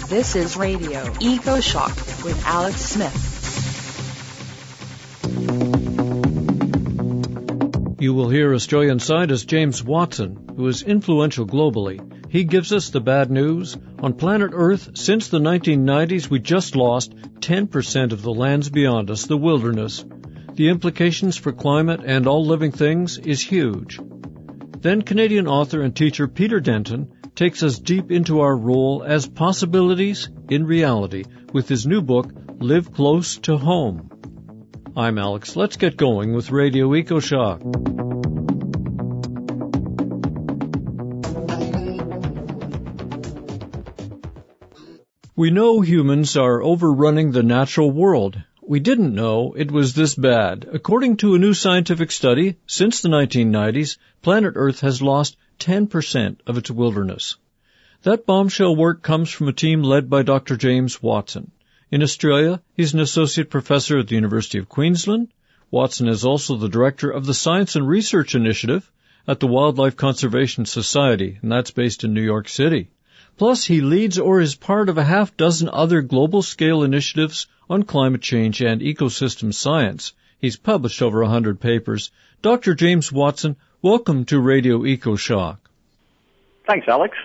This is Radio Eco Shock with Alex Smith. You will hear Australian scientist James Watson, who is influential globally. He gives us the bad news. On planet Earth, since the 1990s, we just lost 10% of the lands beyond us, the wilderness. The implications for climate and all living things is huge. Then Canadian author and teacher Peter Denton takes us deep into our role as possibilities in reality with his new book, Live Close to Home. I'm Alex. Let's get going with Radio Eco Shock. We know humans are overrunning the natural world. We didn't know it was this bad. According to a new scientific study, since the 1990s, planet Earth has lost 10% of its wilderness. That bombshell work comes from a team led by Dr. James Watson. In Australia, he's an associate professor at the University of Queensland. Watson is also the director of the Science and Research Initiative at the Wildlife Conservation Society, and that's based in New York City. Plus, he leads or is part of a half-dozen other global-scale initiatives on climate change and ecosystem science. He's published over 100 papers. Dr. James Watson, welcome to Radio Eco Shock. Thanks, Alex.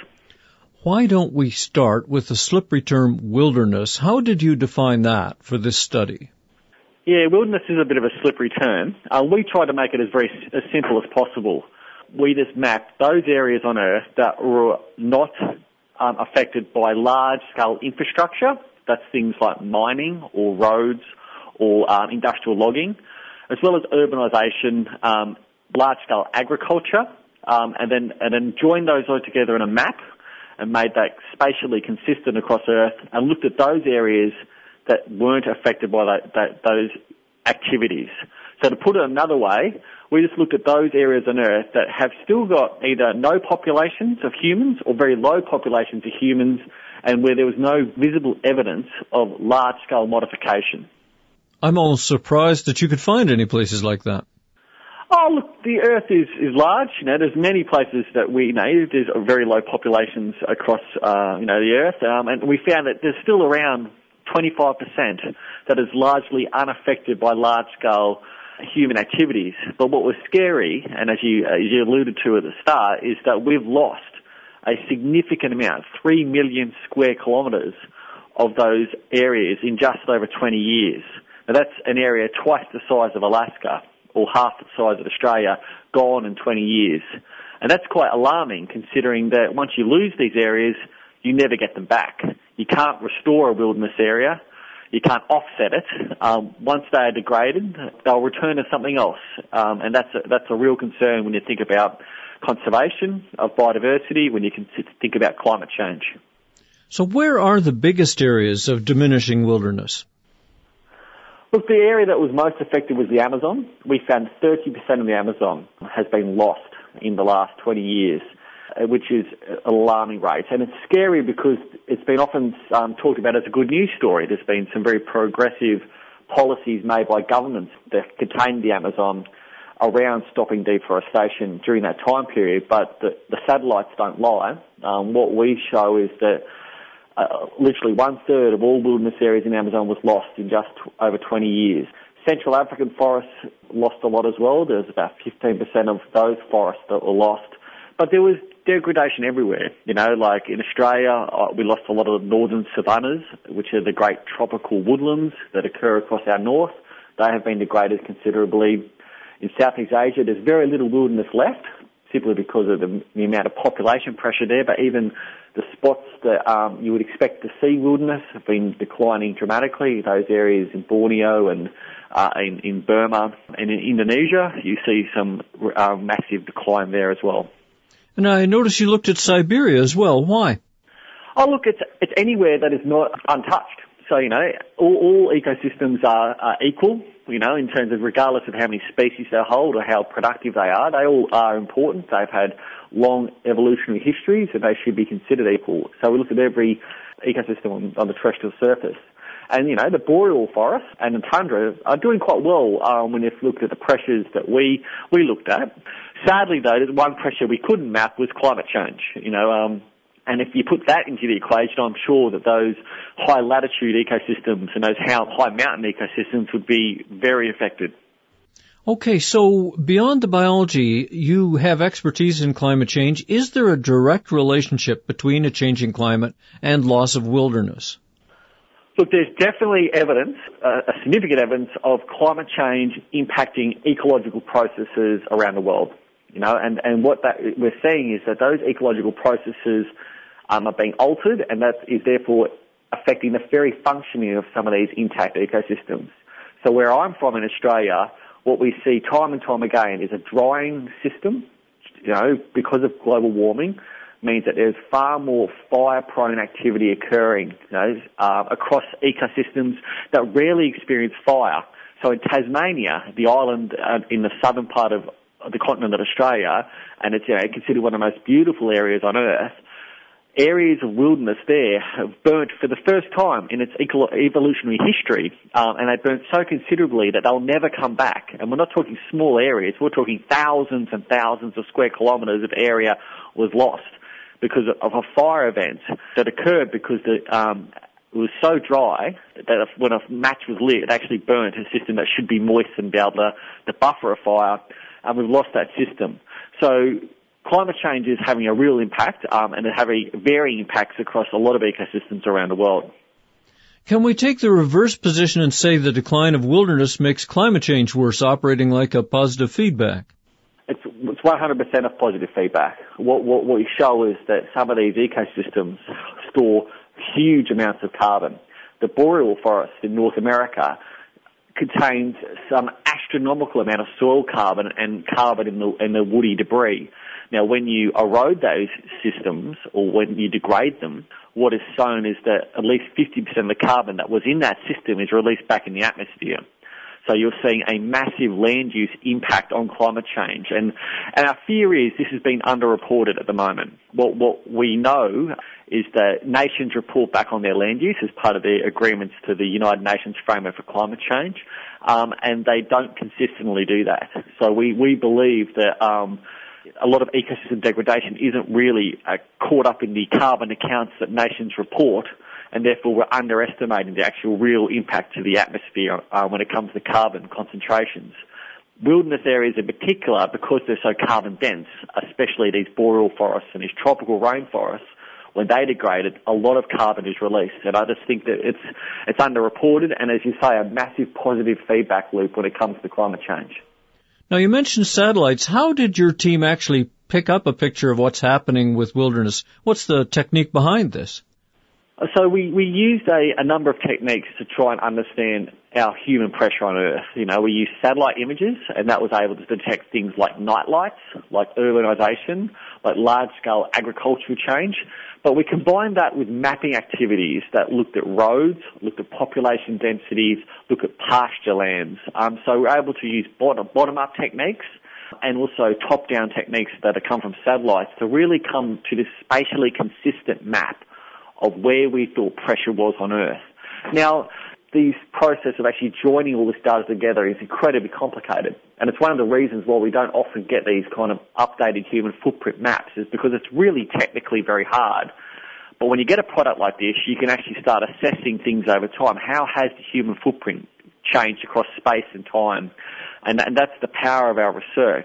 Why don't we start with the slippery term wilderness? How did you define that for this study? Yeah, wilderness is a bit of a slippery term. We try to make it as simple as possible. We just mapped those areas on Earth that were not affected by large-scale infrastructure. That's things like mining or roads or industrial logging, as well as urbanisation, large-scale agriculture, and then joined those all together in a map and made that spatially consistent across Earth and looked at those areas that weren't affected by those activities. So to put it another way, we just looked at those areas on Earth that have still got either no populations of humans or very low populations of humans, and where there was no visible evidence of large-scale modification. I'm almost surprised that you could find any places like that. Oh, look, the Earth is large. There's many places that there's very low populations across, the Earth, and we found that there's still around 25% that is largely unaffected by large-scale human activities. But what was scary, and as you alluded to at the start, is that we've lost a significant amount, 3 million square kilometres of those areas in just over 20 years. Now that's an area twice the size of Alaska, or half the size of Australia, gone in 20 years. And that's quite alarming, considering that once you lose these areas, you never get them back. You can't restore a wilderness area. You can't offset it. Once they are degraded, they'll return to something else. And that's a real concern when you think about conservation of biodiversity, when you can think about climate change. So where are the biggest areas of diminishing wilderness? Look, the area that was most affected was the Amazon. We found 30% of the Amazon has been lost in the last 20 years, which is an alarming rate. And it's scary because it's been often talked about as a good news story. There's been some very progressive policies made by governments that contain the Amazon around stopping deforestation during that time period, but the satellites don't lie. What we show is that literally 1/3 of all wilderness areas in the Amazon was lost in just over 20 years. Central African forests lost a lot as well. There was about 15% of those forests that were lost. But there was degradation everywhere. Like in Australia, we lost a lot of the northern savannas, which are the great tropical woodlands that occur across our north. They have been degraded considerably. In Southeast Asia, there's very little wilderness left, simply because of the amount of population pressure there, but even the spots that you would expect to see wilderness have been declining dramatically. Those areas in Borneo and in Burma and in Indonesia, you see some massive decline there as well. And I noticed you looked at Siberia as well. Why? Oh, look, it's anywhere that is not untouched. So, all ecosystems are equal, in terms of regardless of how many species they hold or how productive they are. They all are important. They've had long evolutionary histories and they should be considered equal. So we look at every ecosystem on the terrestrial surface. And, the boreal forest and the tundra are doing quite well when you've looked at the pressures that we looked at. Sadly, though, there's one pressure we couldn't map was climate change, And if you put that into the equation, I'm sure that those high latitude ecosystems and those high mountain ecosystems would be very affected. Okay, so beyond the biology, you have expertise in climate change. Is there a direct relationship between a changing climate and loss of wilderness? Look, there's definitely evidence, significant evidence of climate change impacting ecological processes around the world. You know, and what that we're seeing is that those ecological processes are being altered, and that is therefore affecting the very functioning of some of these intact ecosystems. So where I'm from in Australia, what we see time and time again is a drying system, you know, because of global warming, means that there's far more fire-prone activity occurring, you know, across ecosystems that rarely experience fire. So in Tasmania, the island in the southern part of the continent of Australia, and it's, you know, considered one of the most beautiful areas on Earth, areas of wilderness there have burnt for the first time in its evolutionary history, and they burnt so considerably that they'll never come back. And we're not talking small areas, we're talking thousands and thousands of square kilometres of area was lost because of a fire event that occurred because it was so dry that when a match was lit, it actually burnt a system that should be moist and be able to buffer a fire, and we've lost that system. So climate change is having a real impact, and it's having varying impacts across a lot of ecosystems around the world. Can we take the reverse position and say the decline of wilderness makes climate change worse, operating like a positive feedback? It's 100% of positive feedback. What we show is that some of these ecosystems store huge amounts of carbon. The boreal forest in North America contains some astronomical amount of soil carbon and carbon in the woody debris. Now, when you erode those systems or when you degrade them, what is shown is that at least 50% of the carbon that was in that system is released back in the atmosphere. So you're seeing a massive land use impact on climate change. And our fear is this has been underreported at the moment. What we know is that nations report back on their land use as part of their agreements to the United Nations Framework for Climate Change, and they don't consistently do that. So we believe that a lot of ecosystem degradation isn't really caught up in the carbon accounts that nations report, and therefore we're underestimating the actual real impact to the atmosphere when it comes to carbon concentrations. Wilderness areas in particular, because they're so carbon dense, especially these boreal forests and these tropical rainforests, when they degraded, a lot of carbon is released. And I just think that it's underreported, and as you say, a massive positive feedback loop when it comes to climate change. Now, you mentioned satellites. How did your team actually pick up a picture of what's happening with wilderness? What's the technique behind this? So we used a number of techniques to try and understand our human pressure on Earth. You know, we used satellite images, and that was able to detect things like night lights, like urbanisation, like large-scale agricultural change. But we combined that with mapping activities that looked at roads, looked at population densities, looked at pasture lands. So we're able to use bottom-up techniques and also top-down techniques that have come from satellites to really come to this spatially consistent map of where we thought pressure was on Earth. Now, the process of actually joining all this data together is incredibly complicated. And it's one of the reasons why we don't often get these kind of updated human footprint maps, is because it's really technically very hard. But when you get a product like this, you can actually start assessing things over time. How has the human footprint changed across space and time? And that's the power of our research.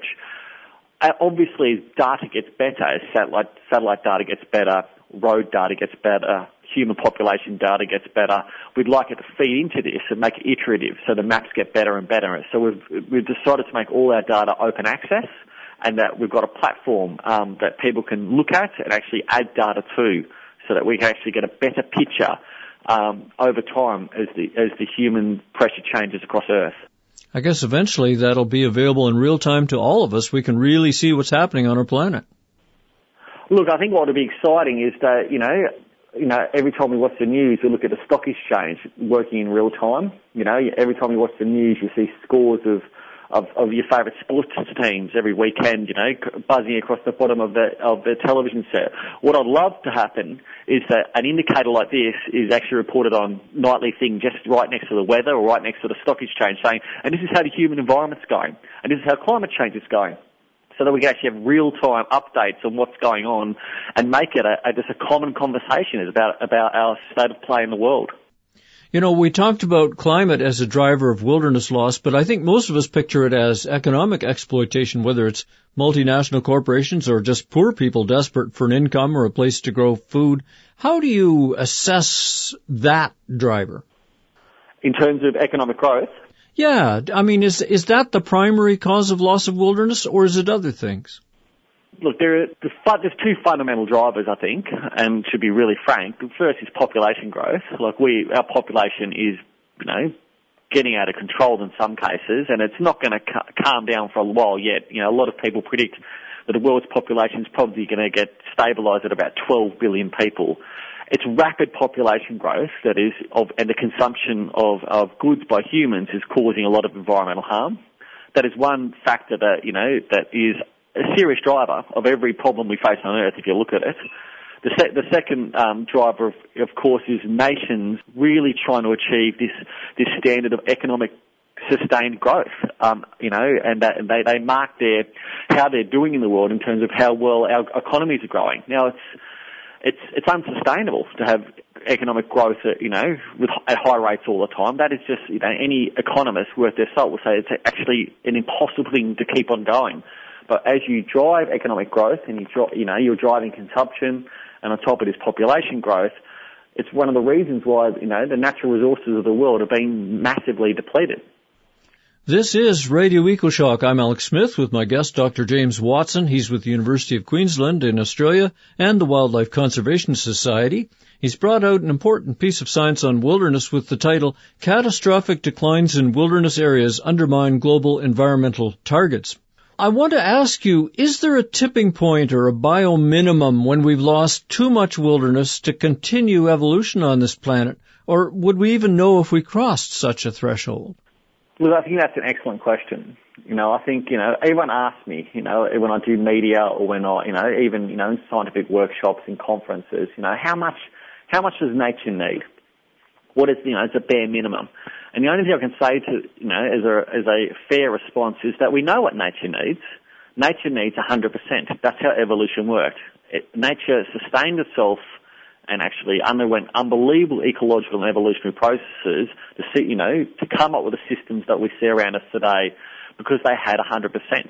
Obviously, as data gets better, as satellite data gets better, road data gets better, human population data gets better, we'd like it to feed into this and make it iterative so the maps get better and better. So we've decided to make all our data open access, and that we've got a platform that people can look at and actually add data to, so that we can actually get a better picture over time as the human pressure changes across Earth. I guess eventually that'll be available in real time to all of us. We can really see what's happening on our planet. Look, I think what would be exciting is that, you know, every time we watch the news, we look at the stock exchange working in real time. You know, every time you watch the news, you see scores of your favourite sports teams every weekend, you know, buzzing across the bottom of the television set. What I'd love to happen is that an indicator like this is actually reported on nightly thing just right next to the weather or right next to the stock exchange, saying, and this is how the human environment's going, and this is how climate change is going. so that we can actually have real-time updates on what's going on and make it just a common conversation about our state of play in the world. You know, we talked about climate as a driver of wilderness loss, but I think most of us picture it as economic exploitation, whether it's multinational corporations or just poor people desperate for an income or a place to grow food. How do you assess that driver? In terms of economic growth? Yeah, I mean, is that the primary cause of loss of wilderness, or is it other things? Look, there's two fundamental drivers, I think, and to be really frank. The first is population growth. Like our population is, getting out of control in some cases, and it's not going to calm down for a while yet. A lot of people predict that the world's population is probably going to get stabilised at about 12 billion people. It's rapid population growth and the consumption of goods by humans is causing a lot of environmental harm. That is one factor that is a serious driver of every problem we face on Earth if you look at it. The second driver, of course, is nations really trying to achieve this standard of economic sustained growth, and they mark how they're doing in the world in terms of how well our economies are growing. Now, it's unsustainable to have economic growth, at high rates all the time. That is just, any economist worth their salt will say it's actually an impossible thing to keep on going. But as you drive economic growth and you're driving consumption, and on top of this population growth, it's one of the reasons why, the natural resources of the world are being massively depleted. This is Radio EcoShock. I'm Alex Smith with my guest, Dr. James Watson. He's with the University of Queensland in Australia and the Wildlife Conservation Society. He's brought out an important piece of science on wilderness with the title, Catastrophic Declines in Wilderness Areas Undermine Global Environmental Targets. I want to ask you, is there a tipping point or a bio-minimum when we've lost too much wilderness to continue evolution on this planet? Or would we even know if we crossed such a threshold? Well, I think that's an excellent question. I think, everyone asks me, when I do media or when even in scientific workshops and conferences, how much does nature need? What is, it's a bare minimum. And the only thing I can say as a fair response is that we know what nature needs. Nature needs 100%. That's how evolution worked. Nature sustained itself and actually underwent unbelievable ecological and evolutionary processes to come up with the systems that we see around us today because they had 100%.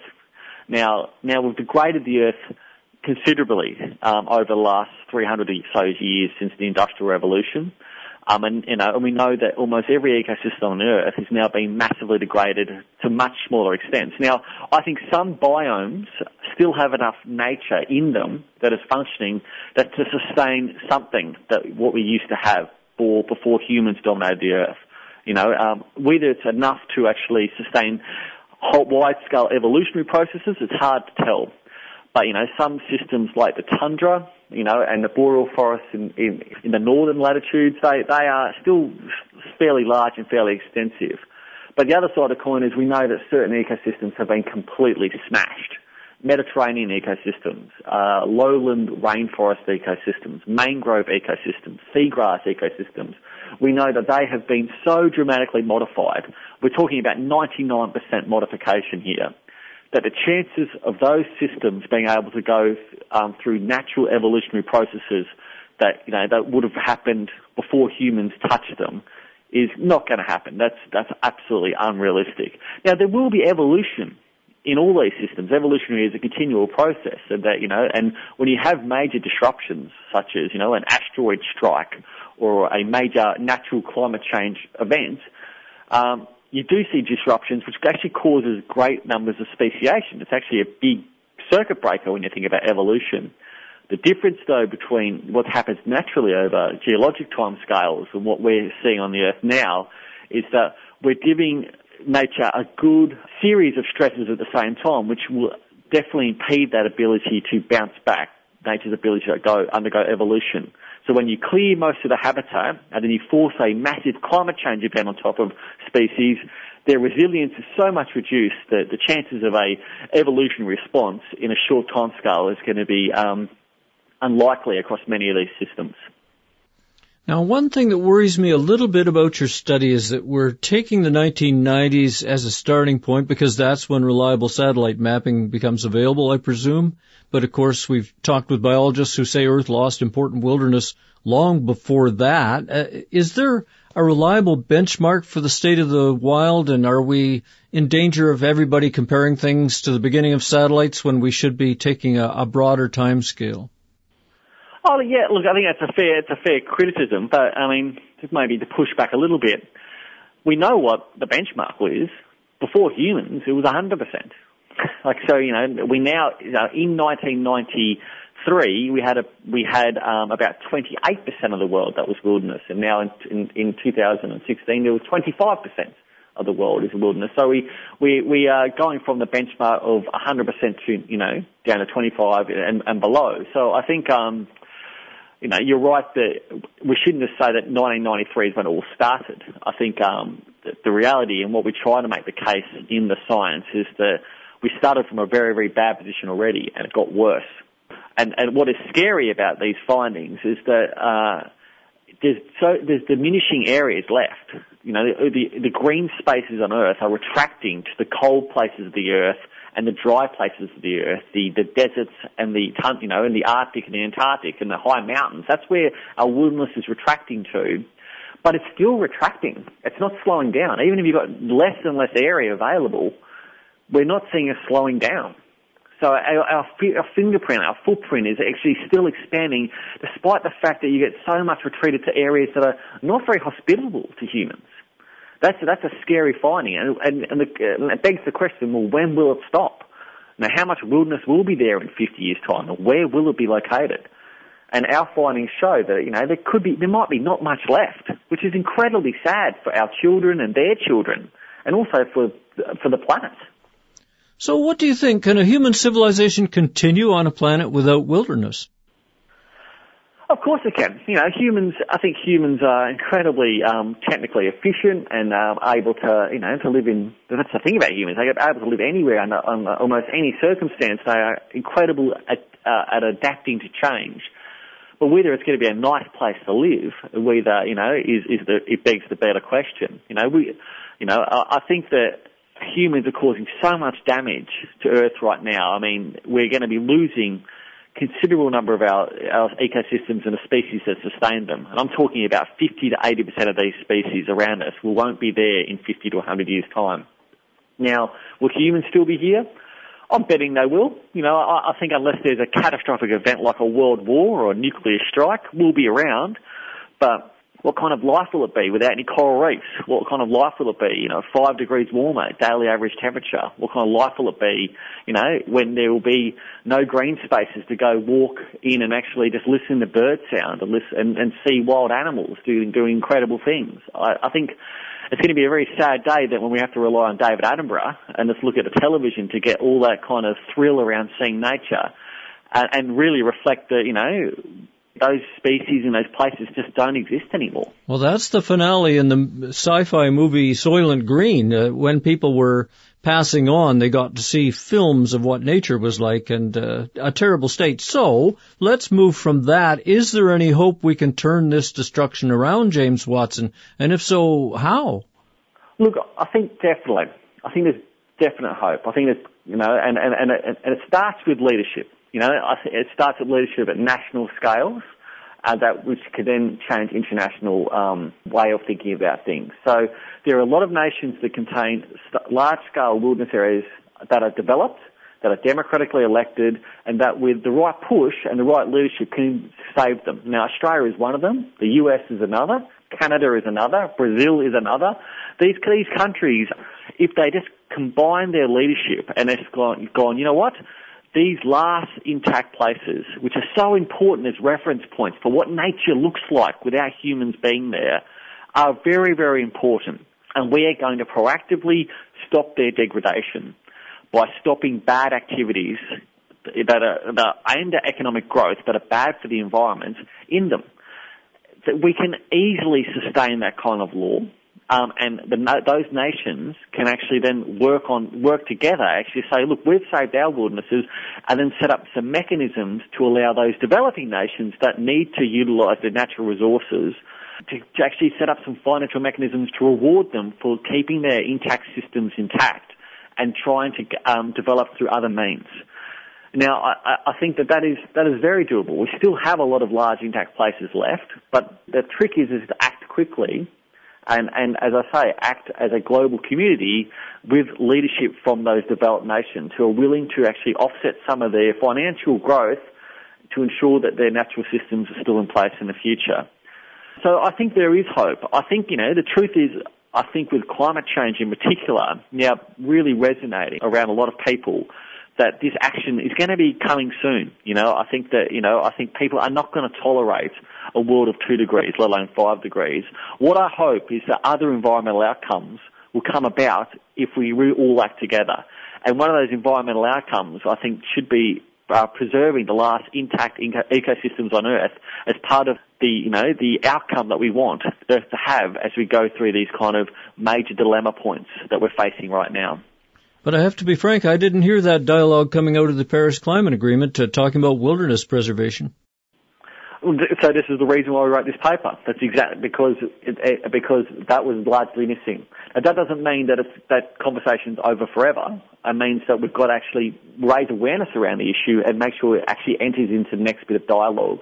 Now we've degraded the Earth considerably over the last 300 or so years since the Industrial Revolution. And we know that almost every ecosystem on Earth is now being massively degraded to much smaller extents. Now, I think some biomes still have enough nature in them that is functioning that to sustain something that what we used to have before humans dominated the Earth. Whether it's enough to actually sustain wide-scale evolutionary processes, it's hard to tell. But, some systems like the tundra, and the boreal forests in the northern latitudes, they are still fairly large and fairly extensive. But the other side of the coin is we know that certain ecosystems have been completely smashed. Mediterranean ecosystems, lowland rainforest ecosystems, mangrove ecosystems, seagrass ecosystems. We know that they have been so dramatically modified. We're talking about 99% modification here, that the chances of those systems being able to go through natural evolutionary processes that would have happened before humans touched them is not going to happen. That's absolutely unrealistic. Now, there will be evolution in all these systems. Evolutionary is a continual process, and and when you have major disruptions such as an asteroid strike or a major natural climate change event, you do see disruptions which actually causes great numbers of speciation. It's actually a big circuit breaker when you think about evolution. The difference, though, between what happens naturally over geologic timescales and what we're seeing on the Earth now is that we're giving nature a good series of stresses at the same time, which will definitely impede that ability to bounce back, nature's ability to undergo evolution. So when you clear most of the habitat and then you force a massive climate change event on top of species, their resilience is so much reduced that the chances of a evolutionary response in a short time scale is going to be unlikely across many of these systems. Now, one thing that worries me a little bit about your study is that we're taking the 1990s as a starting point because that's when reliable satellite mapping becomes available, I presume. But of course, we've talked with biologists who say Earth lost important wilderness long before that. Is there a reliable benchmark for the state of the wild, and are we in danger of everybody comparing things to the beginning of satellites when we should be taking a broader time scale? Oh, yeah, look, I think it's a fair criticism, but, I mean, just maybe to push back a little bit, we know what the benchmark was. Before humans, it was 100%. We now, in 1993, we had about 28% of the world that was wilderness, and now in 2016, there was 25% of the world is wilderness. So we are going from the benchmark of 100% to, down to 25 and below. So I think, you're right that we shouldn't just say that 1993 is when it all started. I think the reality and what we try to make the case in the science is that we started from a very, very bad position already, and it got worse. And what is scary about these findings is that there's diminishing areas left. The green spaces on Earth are retracting to the cold places of the Earth and the dry places of the Earth, the deserts and the Arctic and the Antarctic and the high mountains. That's where our wilderness is retracting to. But it's still retracting. It's not slowing down. Even if you've got less and less area available, we're not seeing a slowing down. So our fingerprint, our footprint is actually still expanding despite the fact that you get so much retreated to areas that are not very hospitable to humans. That's a scary finding, and it begs the question, well, when will it stop? Now, how much wilderness will be there in 50 years' time, and where will it be located? And our findings show that, there might be not much left, which is incredibly sad for our children and their children, and also for the planet. So what do you think? Can a human civilization continue on a planet without wilderness? Of course it can. I think humans are incredibly technically efficient and able to, to live in. That's the thing about humans; they are able to live anywhere under almost any circumstance. They are incredible at adapting to change. But whether it's going to be a nice place to live, it begs the better question. I think that humans are causing so much damage to Earth right now. I mean, we're going to be losing considerable number of our ecosystems and the species that sustain them. And I'm talking about 50 to 80% of these species around us won't be there in 50 to 100 years' time. Now, will humans still be here? I'm betting they will. I think unless there's a catastrophic event like a world war or a nuclear strike, we'll be around. But what kind of life will it be without any coral reefs? What kind of life will it be? 5 degrees warmer, daily average temperature. What kind of life will it be, when there will be no green spaces to go walk in and actually just listen to bird sound and see wild animals doing incredible things. I think it's going to be a very sad day that when we have to rely on David Attenborough and just look at the television to get all that kind of thrill around seeing nature and really reflect those species in those places just don't exist anymore. Well, that's the finale in the sci-fi movie Soylent Green. When people were passing on, they got to see films of what nature was like and a terrible state. So let's move from that. Is there any hope we can turn this destruction around, James Watson? And if so, how? Look, I think definitely. I think there's definite hope. I think there's, and it starts with leadership. It starts with leadership at national scales, which could then change international way of thinking about things. So there are a lot of nations that contain large-scale wilderness areas that are developed, that are democratically elected, and that with the right push and the right leadership can save them. Now, Australia is one of them. The US is another. Canada is another. Brazil is another. These countries, if they just combine their leadership and it's gone, you know what? These last intact places, which are so important as reference points for what nature looks like without humans being there, are very, very important. And we are going to proactively stop their degradation by stopping bad activities that are aimed at economic growth but are bad for the environment in them. That we can easily sustain that kind of law and those nations can actually then work together, actually say, look, we've saved our wildernesses, and then set up some mechanisms to allow those developing nations that need to utilise their natural resources to actually set up some financial mechanisms to reward them for keeping their intact systems intact and trying to develop through other means. Now, I think that is very doable. We still have a lot of large intact places left, but the trick is to act quickly and as I say, act as a global community with leadership from those developed nations who are willing to actually offset some of their financial growth to ensure that their natural systems are still in place in the future. So I think there is hope. I think, the truth is, I think with climate change in particular, now really resonating around a lot of people, that this action is going to be coming soon. I think people are not going to tolerate a world of 2 degrees, let alone 5 degrees. What I hope is that other environmental outcomes will come about if we all act together. And one of those environmental outcomes, I think, should be preserving the last intact ecosystems on Earth as part of the outcome that we want Earth to have as we go through these kind of major dilemma points that we're facing right now. But I have to be frank, I didn't hear that dialogue coming out of the Paris Climate Agreement talking about wilderness preservation. So this is the reason why we wrote this paper. That's exactly because that was largely missing. Now, that doesn't mean that conversation's over forever. It means that we've got to actually raise awareness around the issue and make sure it actually enters into the next bit of dialogue.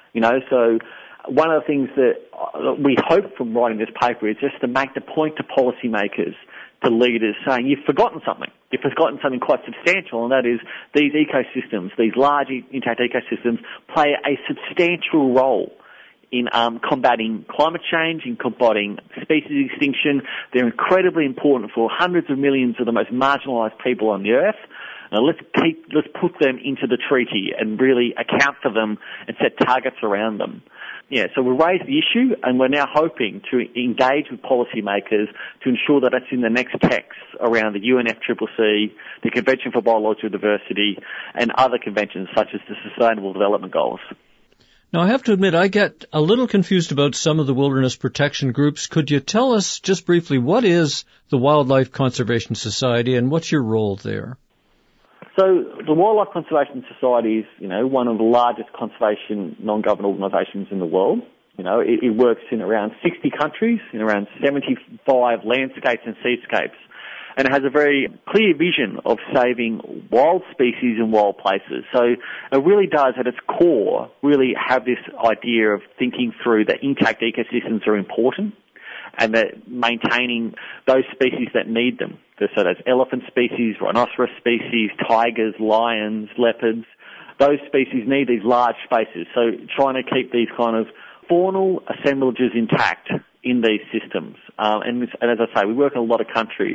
So one of the things that we hope from writing this paper is just to make the point to policymakers, to leaders, saying you've forgotten something. You've forgotten something quite substantial, and that is these ecosystems, these large intact ecosystems, play a substantial role in combating climate change, in combating species extinction. They're incredibly important for hundreds of millions of the most marginalised people on the Earth. Let's put them into the treaty and really account for them and set targets around them. Yeah, so we raised the issue, and we're now hoping to engage with policymakers to ensure that it's in the next texts around the UNFCCC, the Convention for Biological Diversity, and other conventions such as the Sustainable Development Goals. Now, I have to admit, I get a little confused about some of the wilderness protection groups. Could you tell us just briefly what is the Wildlife Conservation Society and what's your role there? So the Wildlife Conservation Society is, one of the largest conservation non-government organisations in the world. It works in around 60 countries, in around 75 landscapes and seascapes, and it has a very clear vision of saving wild species and wild places. So it really does, at its core, really have this idea of thinking through that intact ecosystems are important, and that maintaining those species that need them. So that's elephant species, rhinoceros species, tigers, lions, leopards. Those species need these large spaces. So trying to keep these kind of faunal assemblages intact in these systems. And as I say, we work in a lot of countries.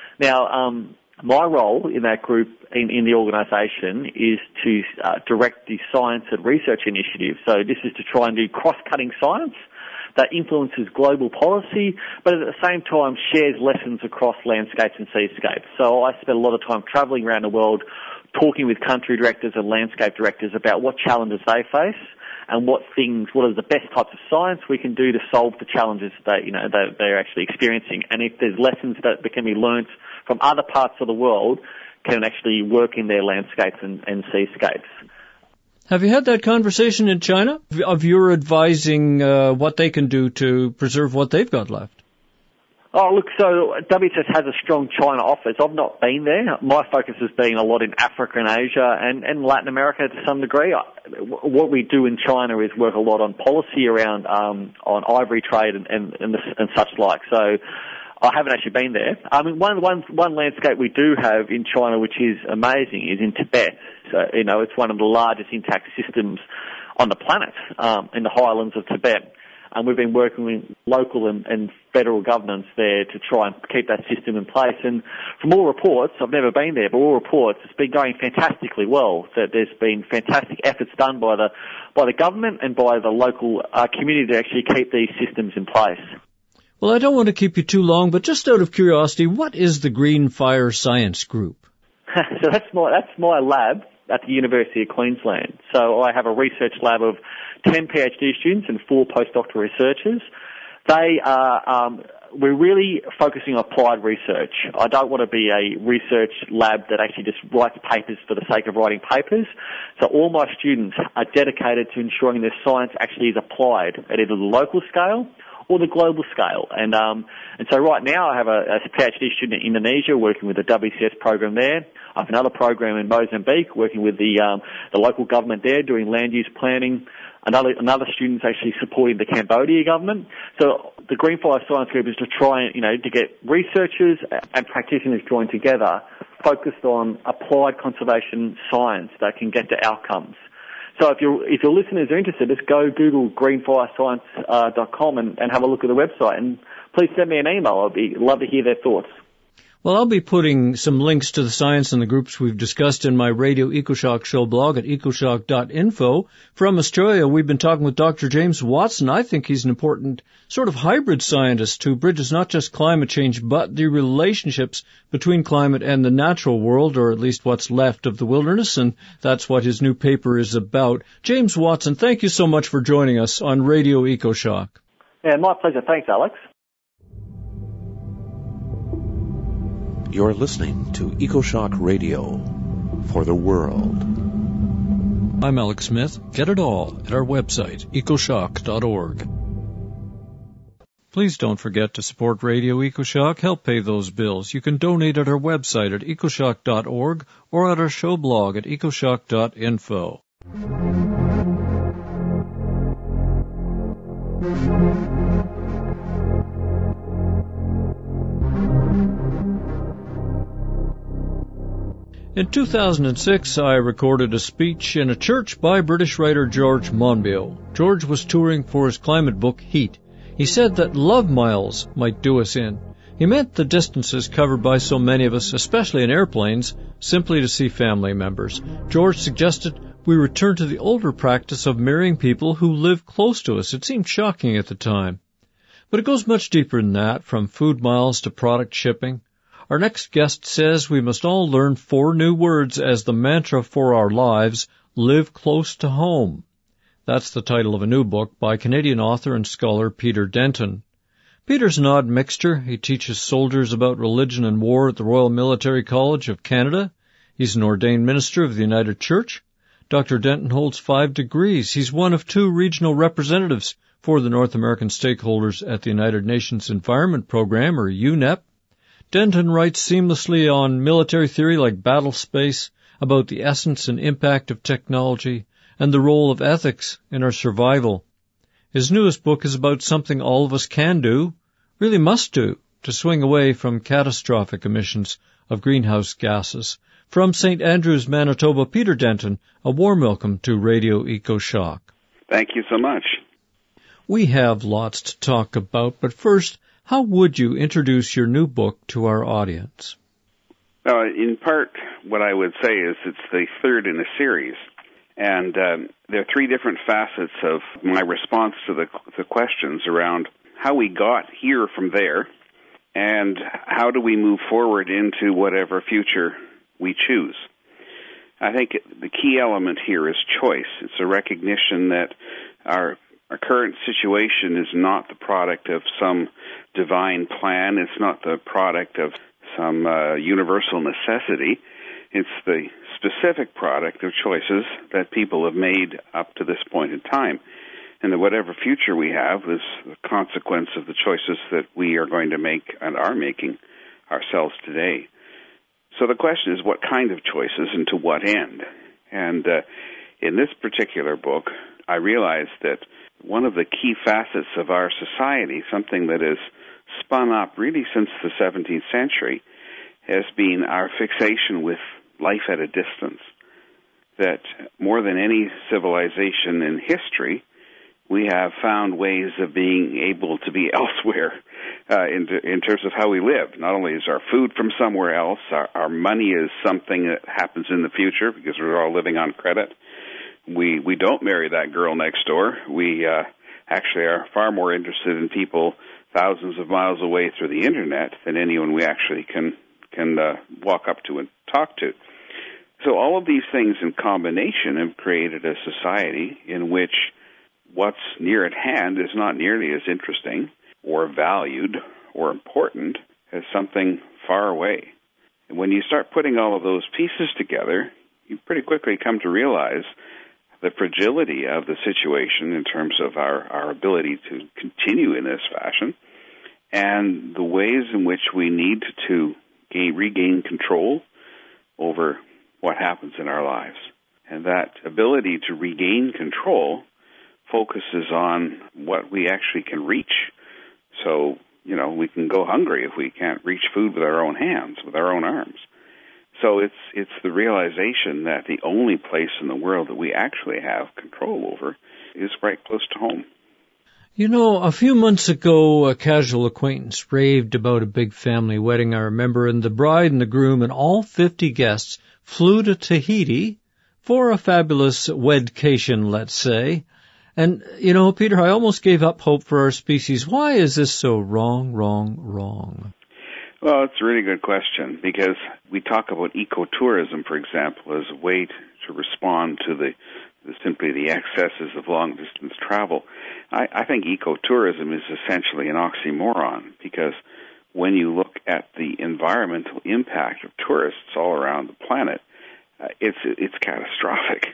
Now, my role in that group, in the organisation, is to direct the science and research initiative. So this is to try and do cross-cutting science that influences global policy, but at the same time shares lessons across landscapes and seascapes. So I spend a lot of time travelling around the world, talking with country directors and landscape directors about what challenges they face and what are the best types of science we can do to solve the challenges that they're actually experiencing. And if there's lessons that can be learnt from other parts of the world, can actually work in their landscapes and seascapes. Have you had that conversation in China of your advising what they can do to preserve what they've got left? Oh, look, so WSS has a strong China office. I've not been there. My focus has been a lot in Africa and Asia and Latin America to some degree. What we do in China is work a lot on policy around on ivory trade and such like. So I haven't actually been there. I mean, one landscape we do have in China, which is amazing, is in Tibet. So, it's one of the largest intact systems on the planet, in the highlands of Tibet. And we've been working with local and federal governments there to try and keep that system in place. And from all reports, I've never been there, but all reports, it's been going fantastically well. That there's been fantastic efforts done by the government and by the local community to actually keep these systems in place. Well, I don't want to keep you too long, but just out of curiosity, what is the Green Fire Science Group? So that's my lab at the University of Queensland. So I have a research lab of 10 PhD students and 4 postdoctoral researchers They are, we're really focusing on applied research. I don't want to be a research lab that actually just writes papers for the sake of writing papers. So all my students are dedicated to ensuring their science actually is applied at either the local scale or the global scale. And so right now I have a PhD student in Indonesia working with the WCS program there. I have another program in Mozambique working with the local government there doing land use planning. Another student's actually supporting the Cambodia government. So the Greenfire Science Group is to try and, to get researchers and practitioners joined together focused on applied conservation science that can get to outcomes. So if your listeners are interested, just go Google greenfirescience.com and have a look at the website, and please send me an email. I'd love to hear their thoughts. Well, I'll be putting some links to the science and the groups we've discussed in my Radio EcoShock Show blog at ecoshock.info. From Australia, we've been talking with Dr. James Watson. I think he's an important sort of hybrid scientist who bridges not just climate change, but the relationships between climate and the natural world, or at least what's left of the wilderness, and that's what his new paper is about. James Watson, thank you so much for joining us on Radio EcoShock. Yeah, my pleasure. Thanks, Alex. You're listening to EcoShock Radio for the world. I'm Alex Smith. Get it all at our website, ecoshock.org. Please don't forget to support Radio EcoShock. Help pay those bills. You can donate at our website at ecoshock.org or at our show blog at ecoshock.info. In 2006, I recorded a speech in a church by British writer George Monbiot. George was touring for his climate book, Heat. He said that love miles might do us in. He meant the distances covered by so many of us, especially in airplanes, simply to see family members. George suggested we return to the older practice of marrying people who live close to us. It seemed shocking at the time. But it goes much deeper than that, from food miles to product shipping. Our next guest says we must all learn 4 new words as the mantra for our lives: live close to home. That's the title of a new book by Canadian author and scholar Peter Denton. Peter's an odd mixture. He teaches soldiers about religion and war at the Royal Military College of Canada. He's an ordained minister of the United Church. Dr. Denton holds 5 degrees. He's one of 2 regional representatives for the North American stakeholders at the United Nations Environment Program, or UNEP. Denton writes seamlessly on military theory like battle space, about the essence and impact of technology, and the role of ethics in our survival. His newest book is about something all of us can do, really must do, to swing away from catastrophic emissions of greenhouse gases. From St. Andrews, Manitoba, Peter Denton, a warm welcome to Radio EcoShock. Thank you so much. We have lots to talk about, but first, how would you introduce your new book to our audience? In part, what I would say is it's the third in a series, and there are 3 different facets of my response to the questions around how we got here from there, and how do we move forward into whatever future we choose. I think the key element here is choice. It's a recognition that our current situation is not the product of some divine plan. It's not the product of some universal necessity. It's the specific product of choices that people have made up to this point in time. And that whatever future we have is the consequence of the choices that we are going to make and are making ourselves today. So the question is, what kind of choices and to what end? And in this particular book, I realized that one of the key facets of our society, something that has spun up really since the 17th century, has been our fixation with life at a distance. That more than any civilization in history, we have found ways of being able to be elsewhere in terms of how we live. Not only is our food from somewhere else, our money is something that happens in the future because we're all living on credit. We don't marry that girl next door. We actually are far more interested in people thousands of miles away through the internet than anyone we actually can walk up to and talk to. So all of these things in combination have created a society in which what's near at hand is not nearly as interesting, or valued or important as something far away. And when you start putting all of those pieces together, you pretty quickly come to realize the fragility of the situation in terms of our ability to continue in this fashion, and the ways in which we need to regain control over what happens in our lives. And that ability to regain control focuses on what we actually can reach. So, we can go hungry if we can't reach food with our own hands, with our own arms. So it's the realization that the only place in the world that we actually have control over is right close to home. A few months ago, a casual acquaintance raved about a big family wedding, I remember, and the bride and the groom and all 50 guests flew to Tahiti for a fabulous wedcation, let's say. And, Peter, I almost gave up hope for our species. Why is this so wrong? Well, it's a really good question, because we talk about ecotourism, for example, as a way to respond to simply the excesses of long-distance travel. I think ecotourism is essentially an oxymoron, because when you look at the environmental impact of tourists all around the planet, it's catastrophic.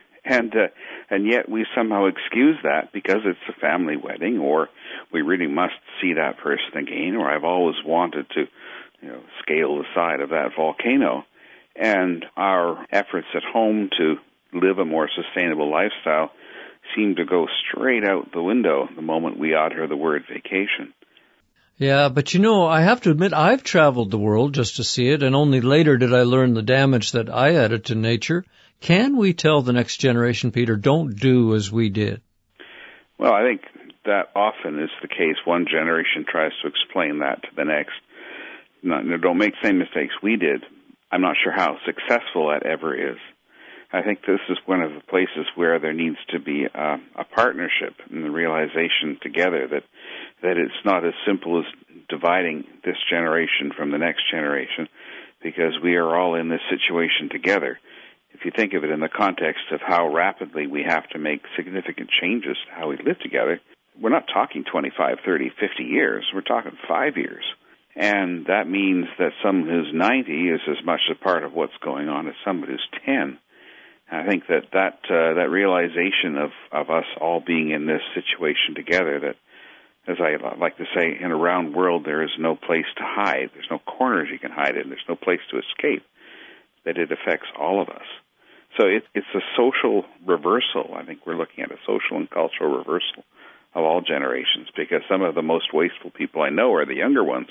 And yet we somehow excuse that because it's a family wedding, or we really must see that person again, or I've always wanted to scale the side of that volcano. And our efforts at home to live a more sustainable lifestyle seem to go straight out the window the moment we utter the word vacation. Yeah, but I have to admit, I've traveled the world just to see it, and only later did I learn the damage that I added to nature. Can we tell the next generation, Peter, don't do as we did? Well, I think that often is the case. One generation tries to explain that to the next. Don't make the same mistakes we did. I'm not sure how successful that ever is. I think this is one of the places where there needs to be a partnership and the realization together that it's not as simple as dividing this generation from the next generation, because we are all in this situation together. If you think of it in the context of how rapidly we have to make significant changes to how we live together, we're not talking 25, 30, 50 years. We're talking 5 years. And that means that someone who's 90 is as much a part of what's going on as someone who's 10. I think that realization of us all being in this situation together, that, as I like to say, in a round world there is no place to hide. There's no corners you can hide in. There's no place to escape, that it affects all of us. So it's a social reversal. I think we're looking at a social and cultural reversal of all generations, because some of the most wasteful people I know are the younger ones.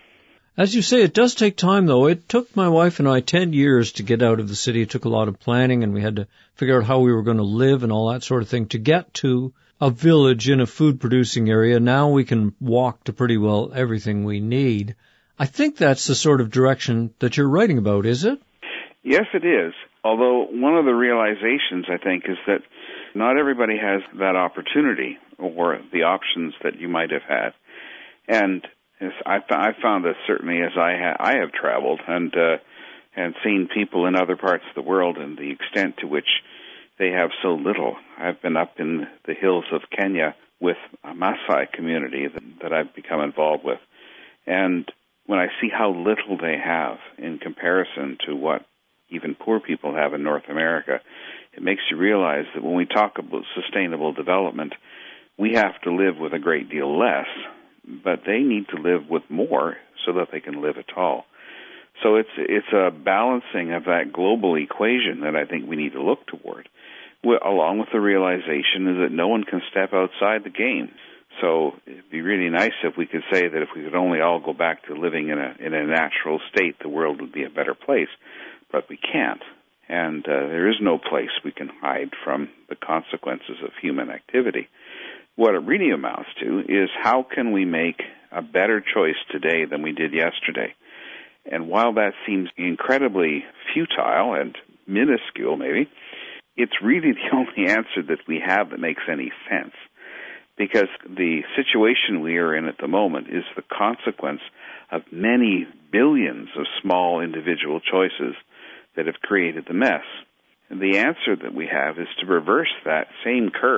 As you say, it does take time, though. It took my wife and I 10 years to get out of the city. It took a lot of planning, and we had to figure out how we were going to live and all that sort of thing to get to a village in a food-producing area. Now we can walk to pretty well everything we need. I think that's the sort of direction that you're writing about, is it? Yes, it is. Although one of the realizations, I think, is that not everybody has that opportunity or the options that you might have had. And I found this certainly as I have traveled and seen people in other parts of the world and the extent to which they have so little. I've been up in the hills of Kenya with a Maasai community that I've become involved with. And when I see how little they have in comparison to what even poor people have in North America, it makes you realize that when we talk about sustainable development, we have to live with a great deal less, but they need to live with more so that they can live at all. So it's a balancing of that global equation that I think we need to look toward, along with the realization is that no one can step outside the game. So it'd be really nice if we could say that if we could only all go back to living in a natural state, the world would be a better place. But we can't. And there is no place we can hide from the consequences of human activity. What it really amounts to is how can we make a better choice today than we did yesterday? And while that seems incredibly futile and minuscule maybe, it's really the only answer that we have that makes any sense. Because the situation we are in at the moment is the consequence of many billions of small individual choices that have created the mess. And the answer that we have is to reverse that same curve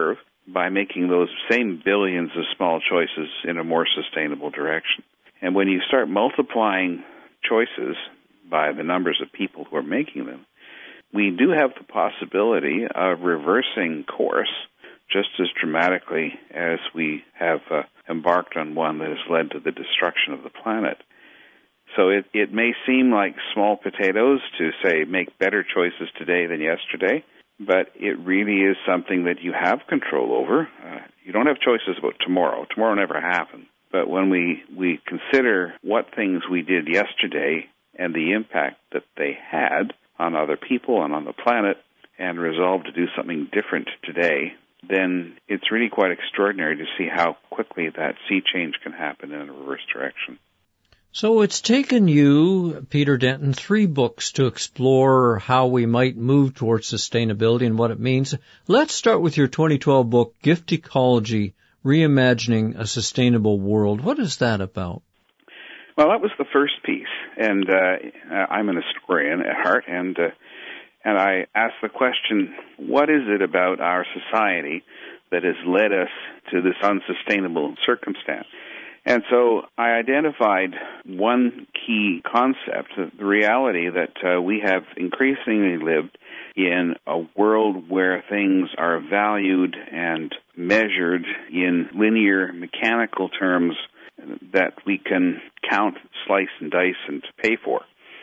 by making those same billions of small choices in a more sustainable direction. And when you start multiplying choices by the numbers of people who are making them, we do have the possibility of reversing course just as dramatically as we have embarked on one that has led to the destruction of the planet. So it may seem like small potatoes to say make better choices today than yesterday, but it really is something that you have control over. You don't have choices about tomorrow. Tomorrow never happened. But when we consider what things we did yesterday and the impact that they had on other people and on the planet and resolve to do something different today, then it's really quite extraordinary to see how quickly that sea change can happen in a reverse direction. So it's taken you, Peter Denton, 3 books to explore how we might move towards sustainability and what it means. Let's start with your 2012 book, Gift Ecology, Reimagining a Sustainable World. What is that about? Well, that was the first piece, and I'm an historian at heart, and I asked the question, what is it about our society that has led us to this unsustainable circumstance? And so I identified one key concept, the reality that we have increasingly lived in a world where things are valued and measured in linear, mechanical terms that we can count, slice, and dice and pay for.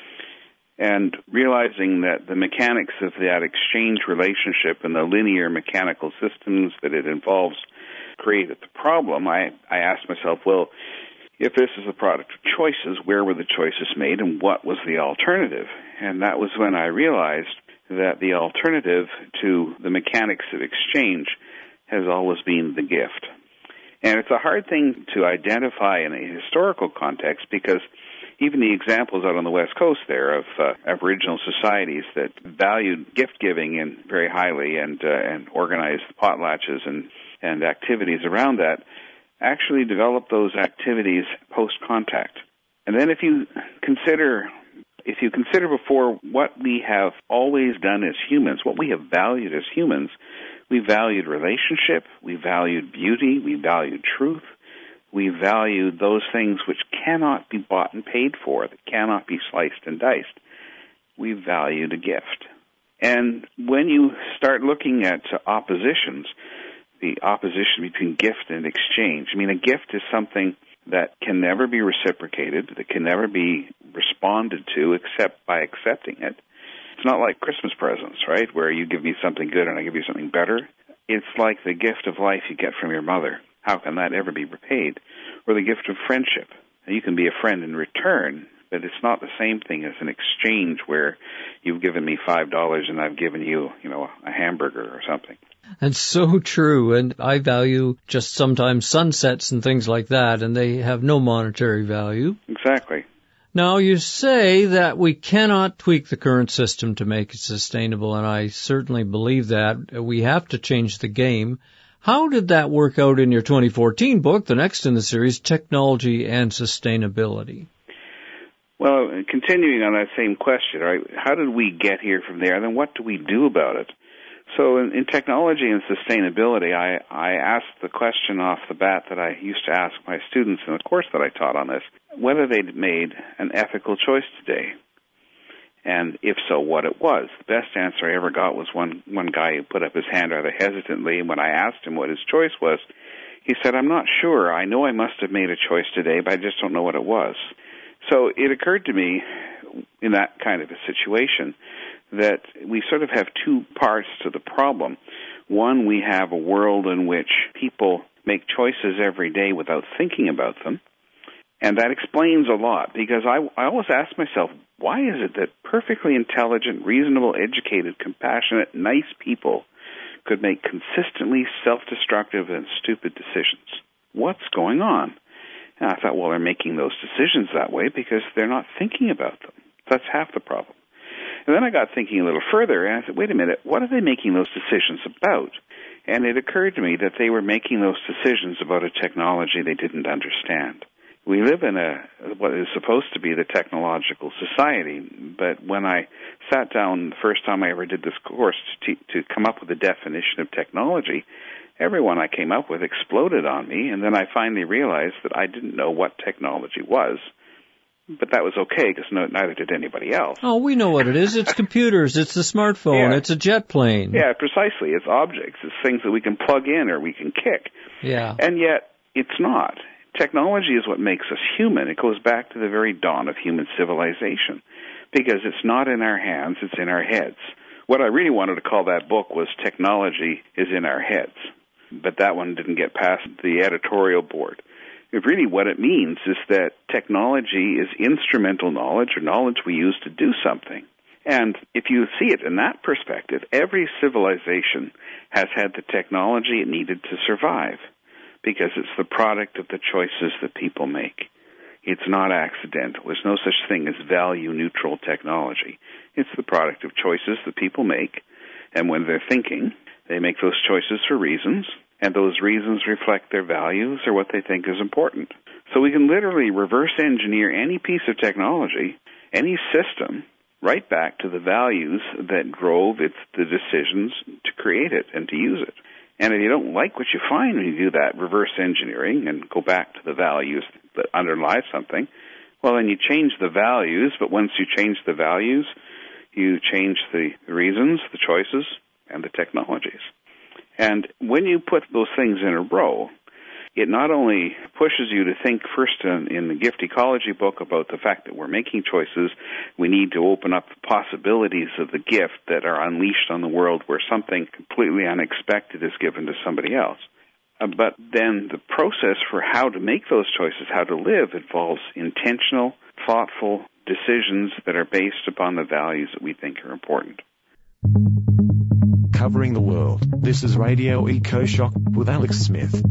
And realizing that the mechanics of that exchange relationship and the linear mechanical systems that it involves created the problem, I asked myself, well, if this is a product of choices, where were the choices made and what was the alternative? And that was when I realized that the alternative to the mechanics of exchange has always been the gift. And it's a hard thing to identify in a historical context because even the examples out on the West Coast there of Aboriginal societies that valued gift-giving very highly and organized potlatches and activities around that actually developed those activities post-contact. And then if you consider before what we have always done as humans, what we have valued as humans, we valued relationship, we valued beauty, we valued truth, we valued those things which cannot be bought and paid for, that cannot be sliced and diced. We valued a gift. And when you start looking at oppositions, the opposition between gift and exchange, I mean, a gift is something that can never be reciprocated, that can never be responded to except by accepting it. It's not like Christmas presents, right, where you give me something good and I give you something better. It's like the gift of life you get from your mother. How can that ever be repaid? Or the gift of friendship. You can be a friend in return, but it's not the same thing as an exchange where you've given me $5 and I've given you, a hamburger or something. That's so true, and I value just sometimes sunsets and things like that, and they have no monetary value. Exactly. Now, you say that we cannot tweak the current system to make it sustainable, and I certainly believe that. We have to change the game. How did that work out in your 2014 book, the next in the series, Technology and Sustainability? Well, continuing on that same question, right? How did we get here from there, and then what do we do about it? So in technology and sustainability, I asked the question off the bat that I used to ask my students in the course that I taught on this, whether they'd made an ethical choice today, and if so, what it was. The best answer I ever got was one guy who put up his hand rather hesitantly, and when I asked him what his choice was, he said, "I'm not sure. I know I must have made a choice today, but I just don't know what it was." So it occurred to me in that kind of a situation that we sort of have two parts to the problem. One, we have a world in which people make choices every day without thinking about them. And that explains a lot, because I always ask myself, why is it that perfectly intelligent, reasonable, educated, compassionate, nice people could make consistently self-destructive and stupid decisions? What's going on? And I thought, well, they're making those decisions that way because they're not thinking about them. That's half the problem. And then I got thinking a little further, and I said, wait a minute, what are they making those decisions about? And it occurred to me that they were making those decisions about a technology they didn't understand. We live in what is supposed to be the technological society, but when I sat down the first time I ever did this course to come up with a definition of technology, everyone I came up with exploded on me, and then I finally realized that I didn't know what technology was. But that was okay, because neither did anybody else. Oh, we know what it is. It's computers. It's the smartphone. Yeah. It's a jet plane. Yeah, precisely. It's objects. It's things that we can plug in or we can kick. Yeah. And yet, it's not. Technology is what makes us human. It goes back to the very dawn of human civilization, because it's not in our hands, it's in our heads. What I really wanted to call that book was Technology is in Our Heads, but that one didn't get past the editorial board. Really what it means is that technology is instrumental knowledge, or knowledge we use to do something. And if you see it in that perspective, every civilization has had the technology it needed to survive, because it's the product of the choices that people make. It's not accidental. There's no such thing as value-neutral technology. It's the product of choices that people make, and when they're thinking, they make those choices for reasons, and those reasons reflect their values or what they think is important. So we can literally reverse engineer any piece of technology, any system, right back to the values that drove the decisions to create it and to use it. And if you don't like what you find when you do that reverse engineering and go back to the values that underlie something, well, then you change the values, but once you change the values, you change the reasons, the choices, and the technologies. And when you put those things in a row, it not only pushes you to think first in the gift ecology book about the fact that we're making choices, we need to open up the possibilities of the gift that are unleashed on the world where something completely unexpected is given to somebody else. But then the process for how to make those choices, how to live, involves intentional, thoughtful decisions that are based upon the values that we think are important. Covering the world, this is Radio EcoShock with Alex Smith.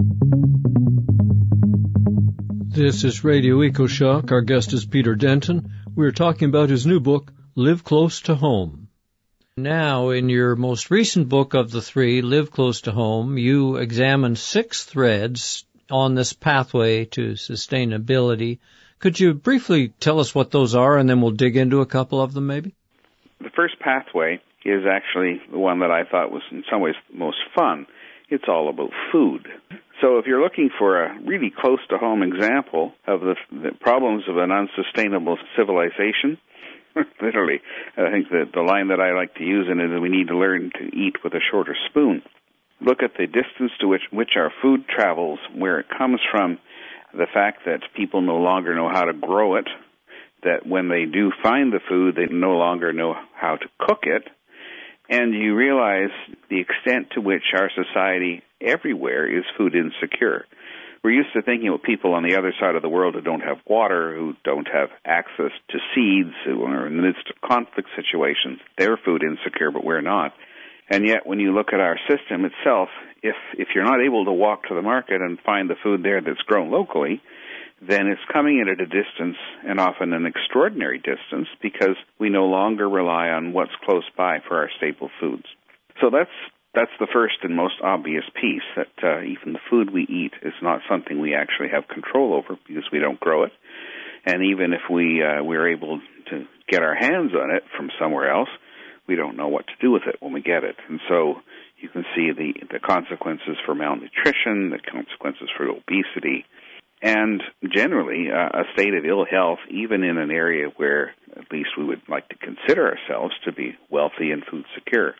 This is Radio EcoShock. Our guest is Peter Denton. We're talking about his new book, Live Close to Home. Now, in your most recent book of the three, Live Close to Home, you examine 6 threads on this pathway to sustainability. Could you briefly tell us what those are, and then we'll dig into a couple of them maybe? The first pathway is actually the one that I thought was in some ways the most fun. It's all about food. So if you're looking for a really close-to-home example of the problems of an unsustainable civilization, literally, I think that the line that I like to use in it is we need to learn to eat with a shorter spoon. Look at the distance to which our food travels, where it comes from, the fact that people no longer know how to grow it, that when they do find the food, they no longer know how to cook it, and you realize the extent to which our society everywhere is food insecure. We're used to thinking of people on the other side of the world who don't have water, who don't have access to seeds, who are in the midst of conflict situations. They're food insecure, but we're not. And yet, when you look at our system itself, if you're not able to walk to the market and find the food there that's grown locally, then it's coming in at a distance, and often an extraordinary distance, because we no longer rely on what's close by for our staple foods. So that's the first and most obvious piece, that even the food we eat is not something we actually have control over because we don't grow it. And even if we're able to get our hands on it from somewhere else, we don't know what to do with it when we get it. And so you can see the consequences for malnutrition, the consequences for obesity, and generally a state of ill health, even in an area where at least we would like to consider ourselves to be wealthy and food secure.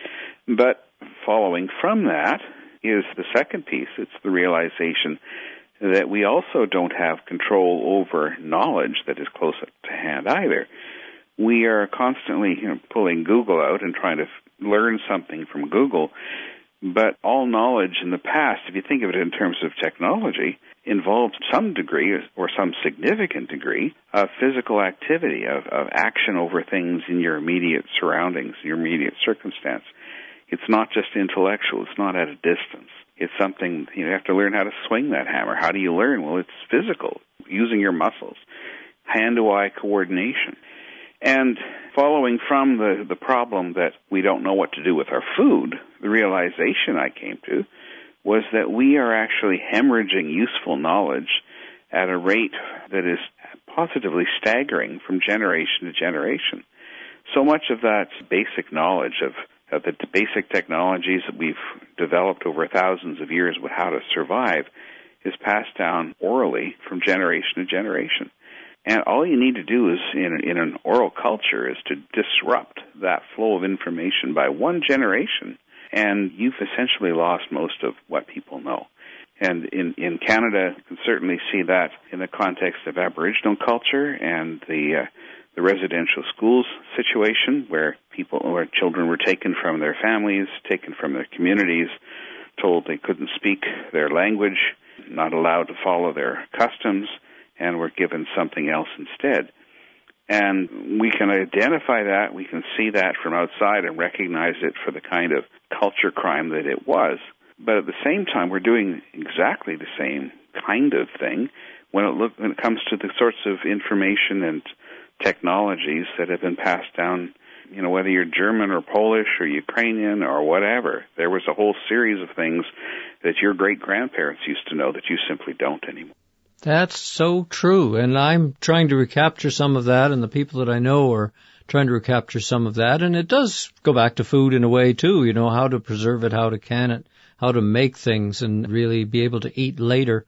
But following from that is the second piece. It's the realization that we also don't have control over knowledge that is close to hand either. We are constantly pulling Google out and trying to learn something from Google, but all knowledge in the past, if you think of it in terms of technology, involved some degree or some significant degree of physical activity, of action over things in your immediate surroundings, your immediate circumstance. It's not just intellectual. It's not at a distance. It's something, you have to learn how to swing that hammer. How do you learn? Well, it's physical, using your muscles, hand-to-eye coordination. And following from the problem that we don't know what to do with our food, the realization I came to was that we are actually hemorrhaging useful knowledge at a rate that is positively staggering from generation to generation. So much of that basic knowledge of the basic technologies that we've developed over thousands of years with how to survive is passed down orally from generation to generation. And all you need to do is, in an oral culture, is to disrupt that flow of information by one generation, and you've essentially lost most of what people know. And in Canada, you can certainly see that in the context of Aboriginal culture and the residential schools situation, where children were taken from their families, taken from their communities, told they couldn't speak their language, not allowed to follow their customs, and were given something else instead. And we can identify that, we can see that from outside and recognize it for the kind of culture crime that it was. But at the same time, we're doing exactly the same kind of thing when it comes to the sorts of information and technologies that have been passed down, whether you're German or Polish or Ukrainian or whatever. There was a whole series of things that your great-grandparents used to know that you simply don't anymore. That's so true, and I'm trying to recapture some of that, and the people that I know are trying to recapture some of that, and it does go back to food in a way, too, how to preserve it, how to can it, how to make things, and really be able to eat later.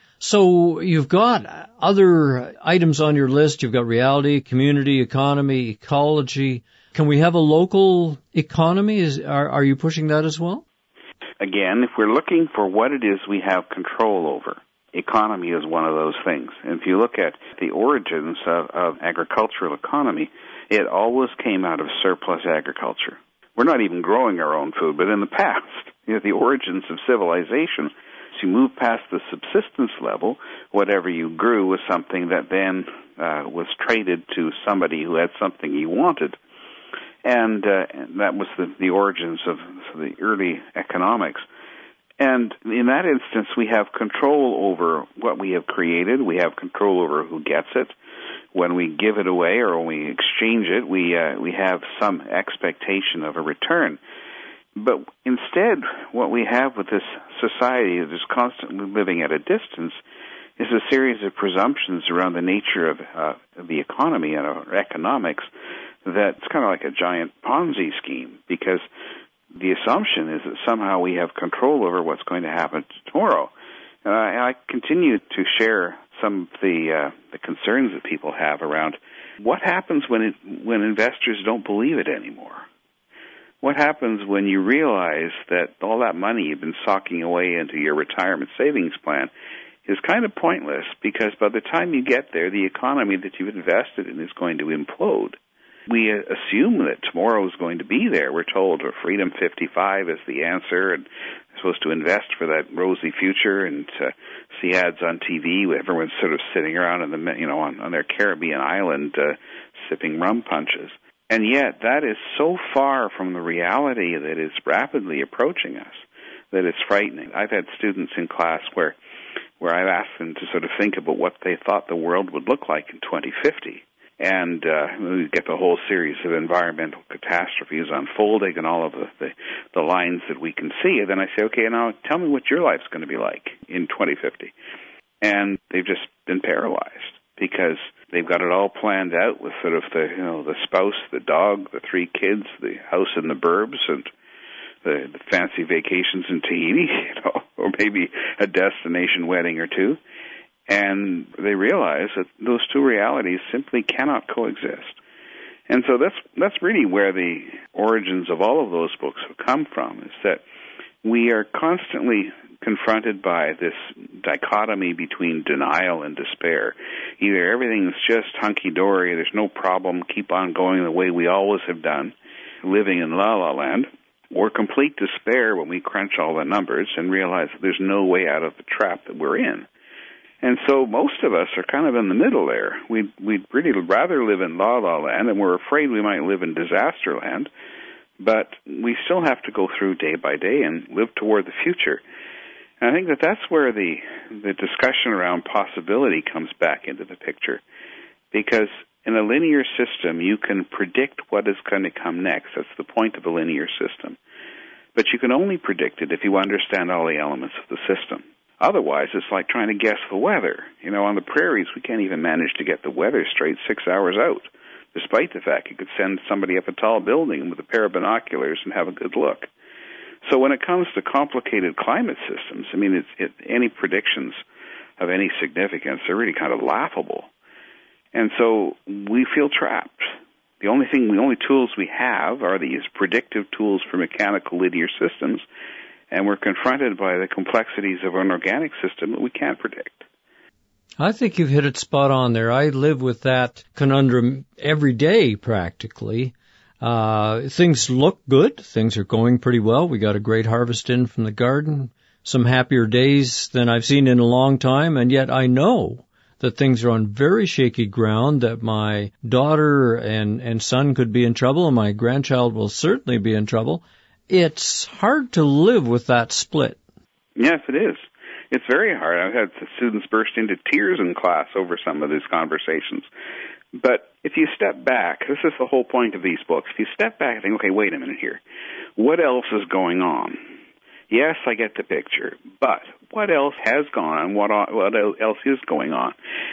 So you've got other items on your list. You've got reality, community, economy, ecology. Can we have a local economy? Are you pushing that as well? Again, if we're looking for what it is we have control over, economy is one of those things. And if you look at the origins of agricultural economy, it always came out of surplus agriculture. We're not even growing our own food, but in the past, the origins of civilization, as you move past the subsistence level, whatever you grew was something that then was traded to somebody who had something he wanted. And that was the origins of the early economics. And in that instance, we have control over what we have created. We have control over who gets it. When we give it away or when we exchange it, we have some expectation of a return. But instead, what we have with this society that is constantly living at a distance is a series of presumptions around the nature of the economy and our economics that's kind of like a giant Ponzi scheme, because the assumption is that somehow we have control over what's going to happen tomorrow. And I continue to share some of the concerns that people have around what happens when investors don't believe it anymore. What happens when you realize that all that money you've been socking away into your retirement savings plan is kind of pointless, because by the time you get there, the economy that you've invested in is going to implode. We assume that tomorrow is going to be there. We're told Freedom 55 is the answer, and we're supposed to invest for that rosy future and see ads on TV where everyone's sort of sitting around on their Caribbean island sipping rum punches. And yet that is so far from the reality that is rapidly approaching us that it's frightening. I've had students in class where I've asked them to sort of think about what they thought the world would look like in 2050. And we get the whole series of environmental catastrophes unfolding and all of the lines that we can see. And then I say, okay, now tell me what your life's going to be like in 2050. And they've just been paralyzed because they've got it all planned out with sort of the spouse, the dog, the 3 kids, the house in the burbs, and the fancy vacations in Tahiti, or maybe a destination wedding or two. And they realize that those two realities simply cannot coexist. And so that's really where the origins of all of those books have come from, is that we are constantly confronted by this dichotomy between denial and despair. Either everything's just hunky-dory, there's no problem, keep on going the way we always have done, living in la-la land, or complete despair when we crunch all the numbers and realize that there's no way out of the trap that we're in. And so most of us are kind of in the middle there. We'd really rather live in la-la land, and we're afraid we might live in disaster land, but we still have to go through day by day and live toward the future. And I think that's where the discussion around possibility comes back into the picture, because in a linear system, you can predict what is going to come next. That's the point of a linear system. But you can only predict it if you understand all the elements of the system. Otherwise, it's like trying to guess the weather. On the prairies, we can't even manage to get the weather straight 6 hours out despite the fact you could send somebody up a tall building with a pair of binoculars and have a good look. So when it comes to complicated climate systems, I mean, any predictions of any significance are really kind of laughable. And so we feel trapped. The only tools we have are these predictive tools for mechanical linear systems, and we're confronted by the complexities of an organic system that we can't predict. I think you've hit it spot on there. I live with that conundrum every day, practically. Things look good. Things are going pretty well. We got a great harvest in from the garden, some happier days than I've seen in a long time, and yet I know that things are on very shaky ground, that my daughter and son could be in trouble, and my grandchild will certainly be in trouble. It's hard to live with that split. Yes, it is. It's very hard. I've had students burst into tears in class over some of these conversations. But if you step back, this is the whole point of these books. If you step back and think, okay, wait a minute here. What else is going on? Yes, I get the picture, but what else has gone on? What else is going on?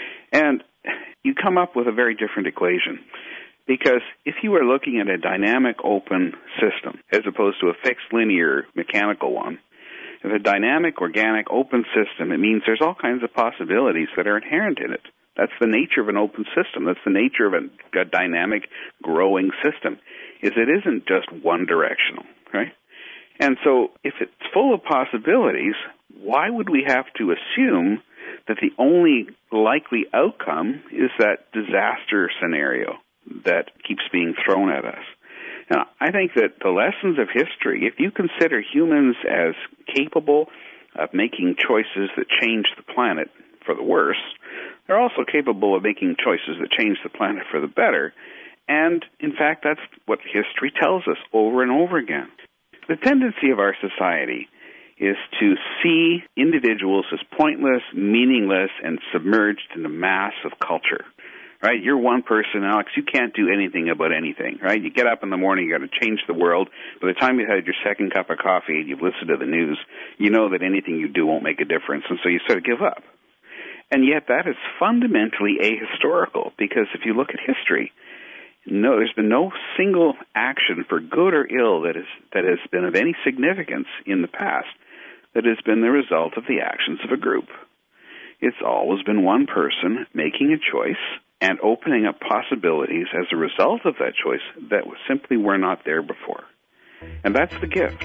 And you come up with a very different equation. Because if you are looking at a dynamic open system as opposed to a fixed linear mechanical one, if a dynamic organic open system, it means there's all kinds of possibilities that are inherent in it. That's the nature of an open system. That's the nature of a dynamic growing system, is it isn't just one directional, right? And so if it's full of possibilities, why would we have to assume that the only likely outcome is that disaster scenario that keeps being thrown at us? Now, I think that the lessons of history, if you consider humans as capable of making choices that change the planet for the worse, they're also capable of making choices that change the planet for the better. And, in fact, that's what history tells us over and over again. The tendency of our society is to see individuals as pointless, meaningless, and submerged in the mass of culture. Right? You're one person, Alex. You can't do anything about anything, right? You get up in the morning, you got to change the world. By the time you've had your second cup of coffee and you've listened to the news, you know that anything you do won't make a difference, and so you sort of give up. And yet that is fundamentally ahistorical, because if you look at history, no, there's been no single action for good or ill that has been of any significance in the past that has been the result of the actions of a group. It's always been one person making a choice and opening up possibilities as a result of that choice that simply were not there before. And that's the gift.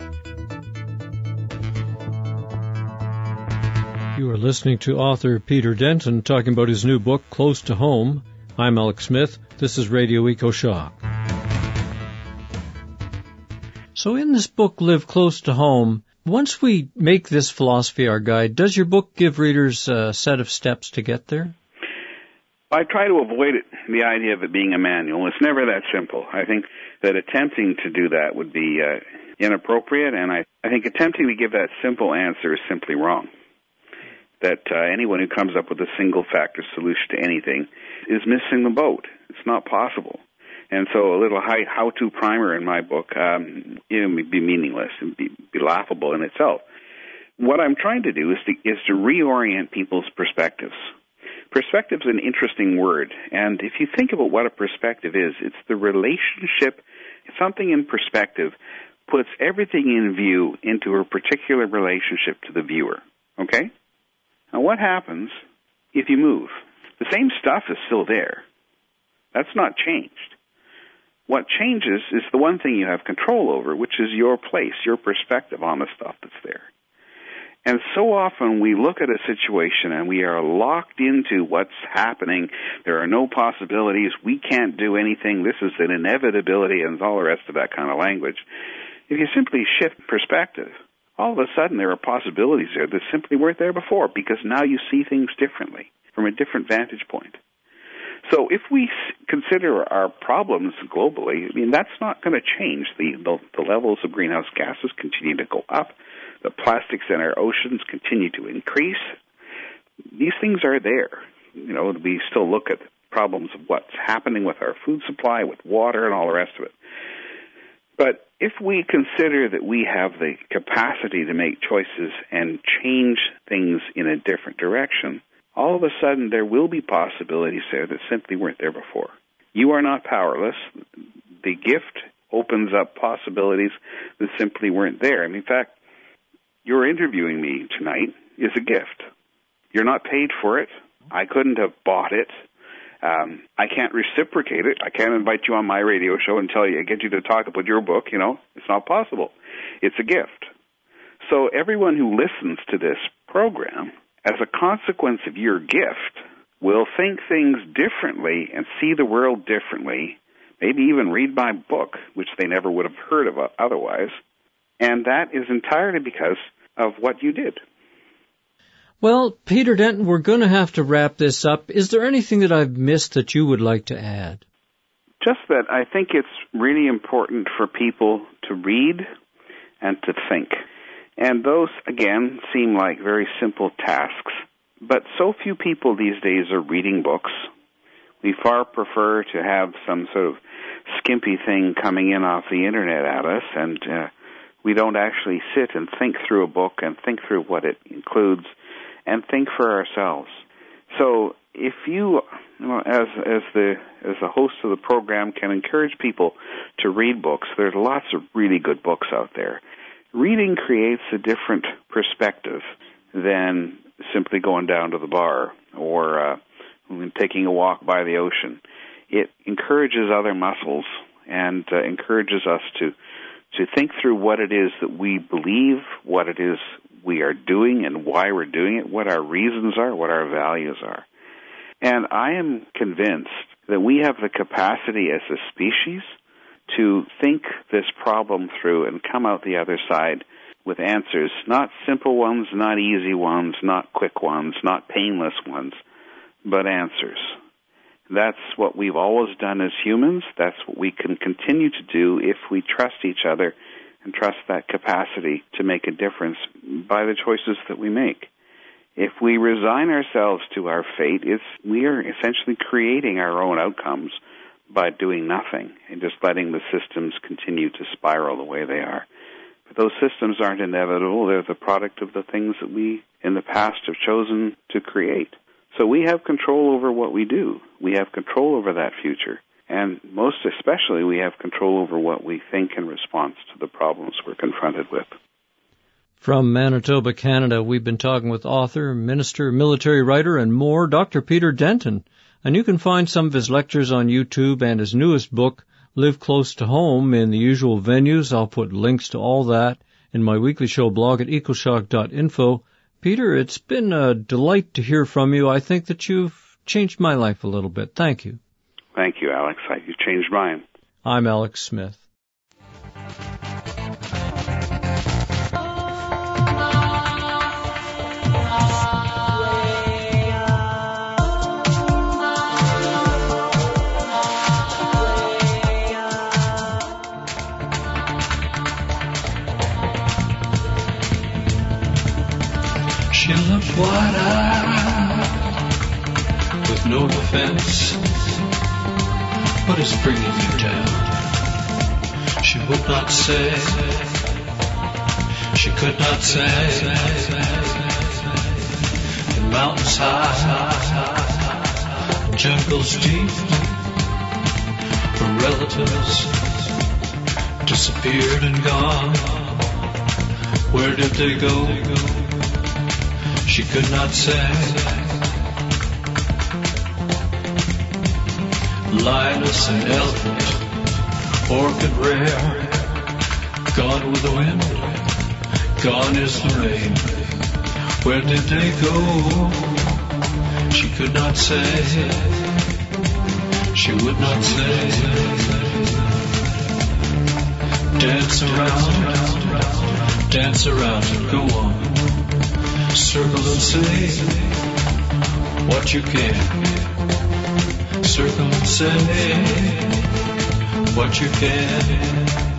You are listening to author Peter Denton talking about his new book, Close to Home. I'm Alex Smith. This is Radio EcoShock. So in this book, Live Close to Home, once we make this philosophy our guide, does your book give readers a set of steps to get there? I try to avoid the idea of it being a manual. It's never that simple. I think that attempting to do that would be inappropriate, and I think attempting to give that simple answer is simply wrong. That anyone who comes up with a single-factor solution to anything is missing the boat. It's not possible. And so a little how-to primer in my book would be meaningless and be laughable in itself. What I'm trying to do is to reorient people's perspectives. Perspective is an interesting word, and if you think about what a perspective is, it's the relationship. Something in perspective puts everything in view into a particular relationship to the viewer, okay? Now what happens if you move? The same stuff is still there. That's not changed. What changes is the one thing you have control over, which is your place, your perspective on the stuff that's there. And so often we look at a situation and we are locked into what's happening. There are no possibilities. We can't do anything. This is an inevitability and all the rest of that kind of language. If you simply shift perspective, all of a sudden there are possibilities there that simply weren't there before, because now you see things differently from a different vantage point. So if we consider our problems globally, I mean, that's not going to change. The levels of greenhouse gases continue to go up. The plastics in our oceans continue to increase. These things are there. You know, we still look at problems of what's happening with our food supply, with water, and all the rest of it. But if we consider that we have the capacity to make choices and change things in a different direction, all of a sudden there will be possibilities there that simply weren't there before. You are not powerless. The gift opens up possibilities that simply weren't there. And in fact, your interviewing me tonight is a gift. You're not paid for it. I couldn't have bought it. I can't reciprocate it. I can't invite you on my radio show and get you to talk about your book. It's not possible. It's a gift. So everyone who listens to this program, as a consequence of your gift, will think things differently and see the world differently, maybe even read my book, which they never would have heard of otherwise. And that is entirely because of what you did. Well, Peter Denton, we're going to have to wrap this up. Is there anything that I've missed that you would like to add? Just that I think it's really important for people to read and to think. And those, again, seem like very simple tasks. But so few people these days are reading books. We far prefer to have some sort of skimpy thing coming in off the Internet at us, and we don't actually sit and think through a book and think through what it includes and think for ourselves. So if you, as the host of the program, can encourage people to read books, there's lots of really good books out there. Reading creates a different perspective than simply going down to the bar or taking a walk by the ocean. It encourages other muscles and encourages us to think through what it is that we believe, what it is we are doing and why we're doing it, what our reasons are, what our values are. And I am convinced that we have the capacity as a species to think this problem through and come out the other side with answers, not simple ones, not easy ones, not quick ones, not painless ones, but answers. That's what we've always done as humans. That's what we can continue to do if we trust each other and trust that capacity to make a difference by the choices that we make. If we resign ourselves to our fate, we are essentially creating our own outcomes by doing nothing and just letting the systems continue to spiral the way they are. But those systems aren't inevitable. They're the product of the things that we in the past have chosen to create. So we have control over what we do. We have control over that future. And most especially, we have control over what we think in response to the problems we're confronted with. From Manitoba, Canada, we've been talking with author, minister, military writer, and more, Dr. Peter Denton. And you can find some of his lectures on YouTube and his newest book, Live Close to Home, in the usual venues. I'll put links to all that in my weekly show blog at ecoshock.info. Peter, it's been a delight to hear from you. I think that you've changed my life a little bit. Thank you. Thank you, Alex. You changed mine. I'm Alex Smith. She looked wide-eyed with no defense. What is bringing you down? She would not say. She could not say. In mountains high, jungles deep, her relatives disappeared and gone. Where did they go? She could not say. Linus and elephant, orchid rare, gone with the wind, gone is the rain. Where did they go? She could not say. She would not say. Dance around and go on. Circle and say what you can. Circle and say what you can.